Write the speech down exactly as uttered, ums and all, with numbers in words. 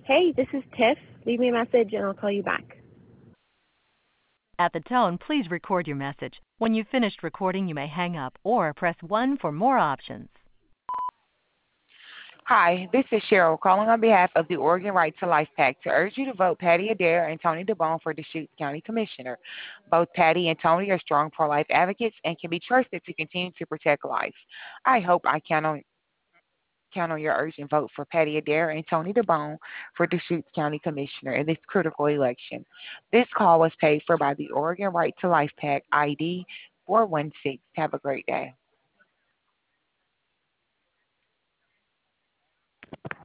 Hey, this is Tiff. Leave me a message and I'll call you back. At the tone, please record your message. When you've finished recording, you may hang up or press one for more options. Hi, this is Cheryl calling on behalf of the Oregon Right to Life PAC to urge you to vote Patty Adair and Tony DeBone for Deschutes County Commissioner. Both Patty and Tony are strong pro-life advocates and can be trusted to continue to protect life. I hope I count on count on your urgent vote for Patty Adair and Tony DeBone for Deschutes County Commissioner in this critical election. This call was paid for by the Oregon Right to Life PAC I D four one six. Have a great day.